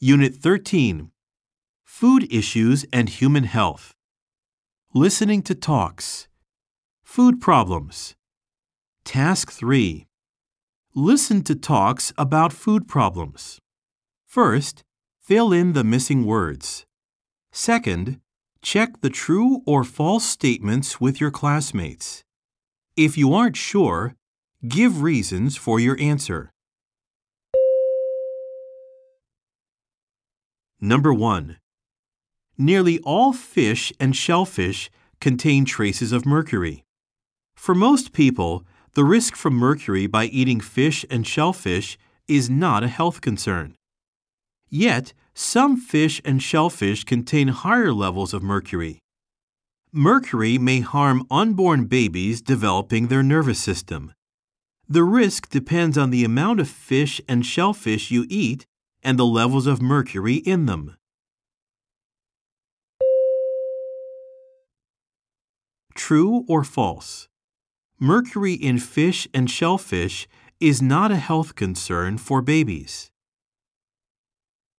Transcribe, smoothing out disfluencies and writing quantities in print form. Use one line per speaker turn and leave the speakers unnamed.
Unit 13. Food Issues and Human Health. Listening to Talks. Food Problems. Task 3. Listen to talks about food problems. First, fill in the missing words. Second, check the true or false statements with your classmates. If you aren't sure, give reasons for your answer. Number 1. Nearly all fish and shellfish contain traces of mercury. For most people, the risk from mercury by eating fish and shellfish is not a health concern. Yet, some fish and shellfish contain higher levels of mercury. Mercury may harm unborn babies developing their nervous system. The risk depends on the amount of fish and shellfish you eat and the levels of mercury in them. True or false? Mercury in fish and shellfish is not a health concern for babies.